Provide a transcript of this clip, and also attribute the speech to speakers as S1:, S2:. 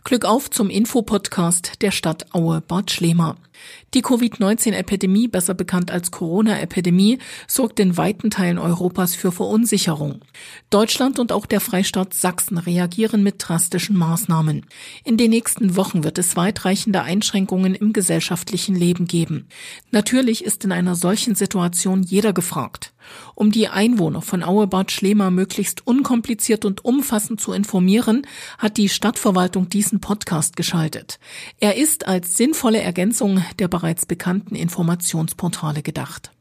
S1: Glück auf zum Infopodcast der Stadt Aue-Bad Schlema. Die Covid-19-Epidemie, besser bekannt als Corona-Epidemie, sorgt in weiten Teilen Europas für Verunsicherung. Deutschland und auch der Freistaat Sachsen reagieren mit drastischen Maßnahmen. In den nächsten Wochen wird es weitreichende Einschränkungen im gesellschaftlichen Leben geben. Natürlich ist in einer solchen Situation jeder gefragt. Um die Einwohner von Aue-Bad Schlema möglichst unkompliziert und umfassend zu informieren, hat die Stadtverwaltung diesen Podcast geschaltet. Er ist als sinnvolle Ergänzung der bereits bekannten Informationsportale gedacht.